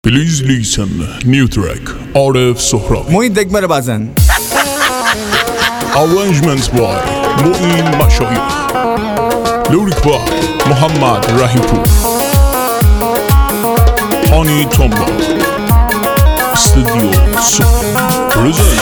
Please listen, new track, Arif Sohrabi. Muin Degmer Bazen. Arrangements by Muin Mashayikh. Lyric by Muhammad Rahimpour. Honey Tomba. Studio Super. Present.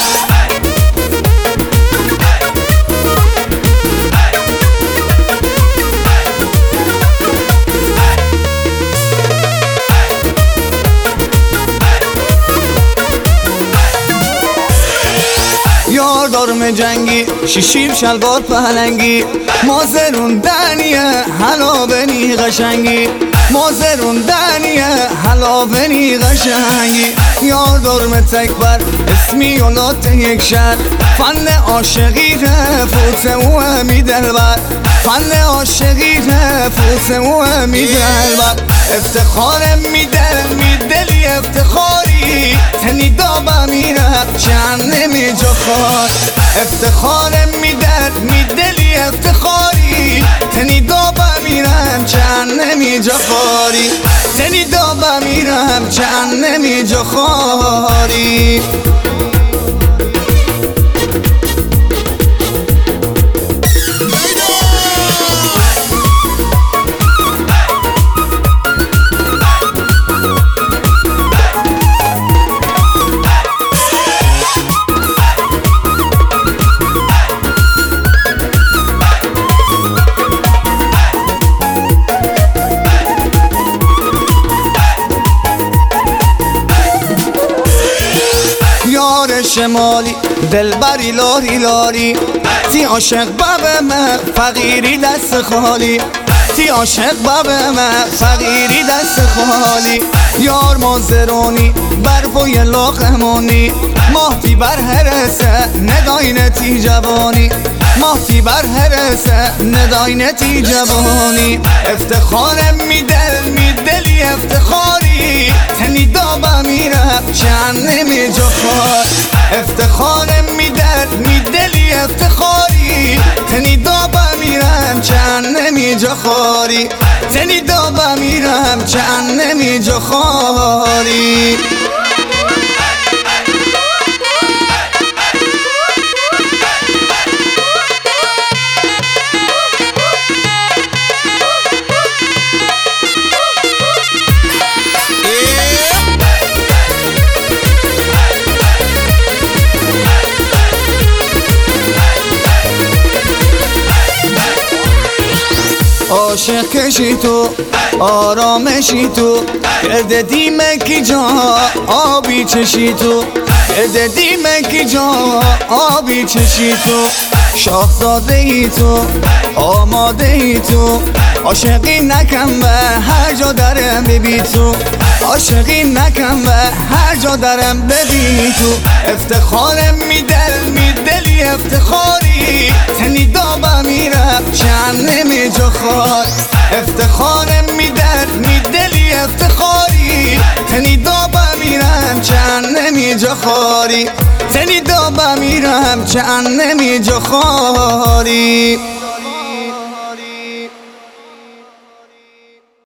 یار دارم جنگی شیشیم شلوار پهلنگی مازروندنیه حالا بنی قشنگی مازروندنیه حالا بنی قشنگی یار دارم تکبر اسمی ولات یک شهر فن عاشقی فوت و همی دلبر فن عاشقی فوت و همی دلبر افتخارم میدلی افتخاری تنی دابا میرم جهنمی جا خار افتخارم میدلی افتخاری تنی دابا میرم جهنمی جا خاری تنی دابا میرم جهنمی جا خاری شمالی دلبری لاری لاری تی عاشق بابه من فقیری دست خالی تی عاشق بابه من فقیری دست خالی یار مازرانی بر پای لاغمانی ماهی بر هرسه نداینه تی جوانی ماهی بر هرسه نداینه تی جوانی افتخارم میدلی افتخاری تنی دابا میرم جهنمی جا خار افتخارم میدلی افتخاری تنی دابا میرم جهنمی جا خاری تنی دابا میرم جهنمی جا خاری عاشق کشی تو آرامشی تو کرده دیمکی جا آبی چشی تو کرده دیمکی جا آبی چشی تو شاهزاده ای تو آماده ای تو عاشقی نکن به هر جا درم ببی تو عاشقی نکن به هر جا درم ببی تو افتخارم میدلی افتخاری تنی دابا میرم جهنمی جا خار افتخارم میدلی افتخاری تنی دابا میرم جهنمی جا خاری تنی دابا میرم جهنمی جا خاری